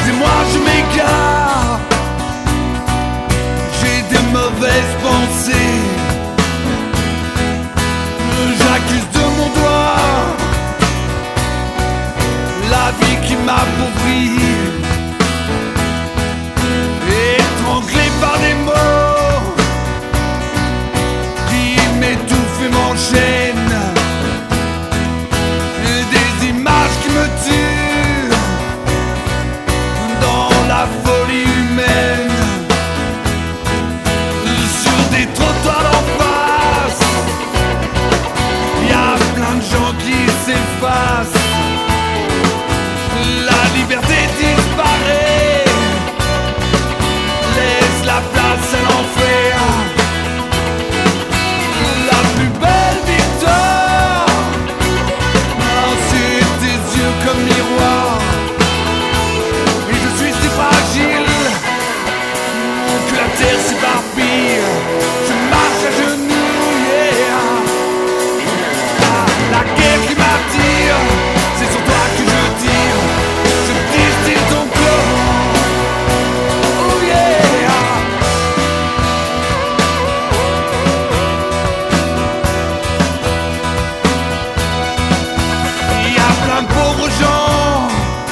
Excusez-moi, je m'égare. J'ai des mauvaises pensées. J'accuse de mon doigt la vie qui m'appauvrit, étranglé par des mots qui m'étouffent et m'enchaînent, des images qui me tuent dans la folie humaine, sur des trottoirs d'en face. Y a plein de gens qui s'effacent. La liberté disparaît, laisse la place à l'enfer. La plus belle victoire, c'est tes yeux comme miroir. Et je suis si fragile que la terre s'éparpille. Je marche à genoux, yeah. La guerre qui m'attire, c'est sur toi que je tire. Je distille ton corps, oh yeah. Il y a plein de pauvres gens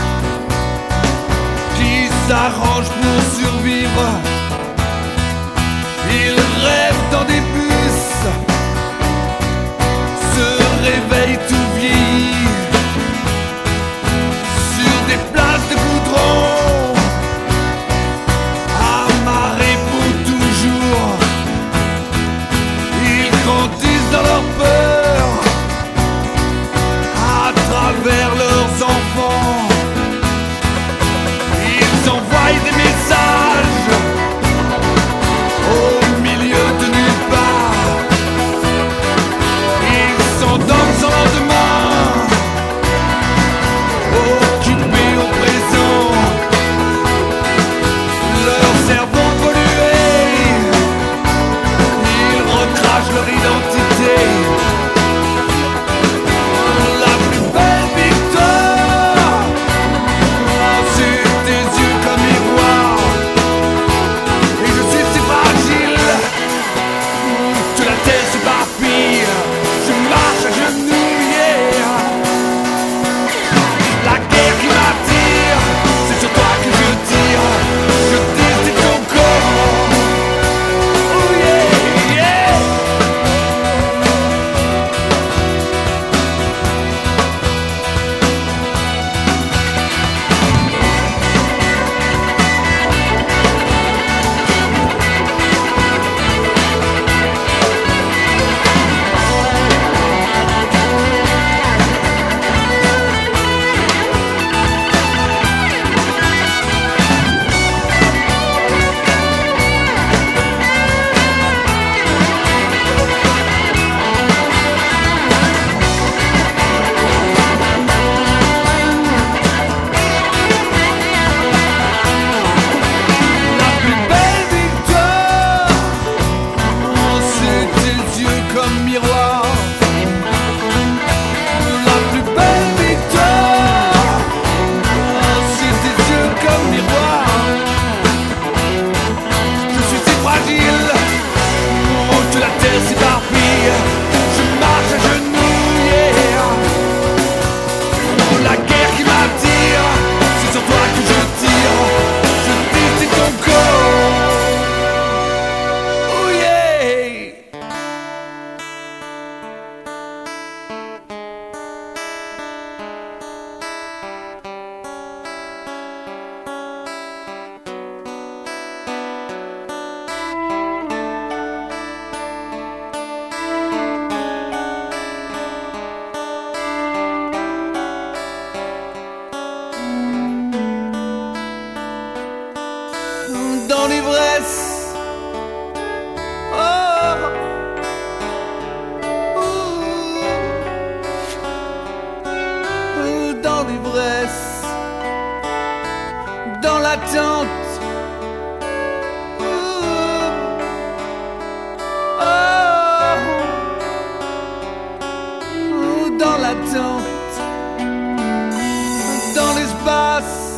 qui s'arrangent pour survivre. Ils rêvent dans des bus, se réveillent tout vieillis sur des places de goudron, amarrés pour toujours. Ils grandissent dans leur peur à travers leurs enfants. Ils envoient des messages au milieu de nulle part. Ils s'endorment sans lendemain, occupés au présent. Leur cerveau pollué, ils recrachent leur identité. La plus belle victoire, c'est tes yeux comme miroir. Et je suis si fragile que la terre s'éparpille. Je marche à genoux, yeah. La guerre qui m'attire, c'est sur toi que je tire. Je distille ton corps, oh yeah, yeah. La plus belle victoire, c'est tes yeux comme miroir. La plus belle victoire, c'est tes yeux comme miroir. Je suis si fragile que la terre s'éparpille. Je marche à genoux, yeah. La guerre qui m'attire, c'est sur toi que je tire. Je distille ton corps, oh yeah. Dans l'ivresse, oh, dans l'ivresse, dans l'attente, dans l'attente, dans l'espace.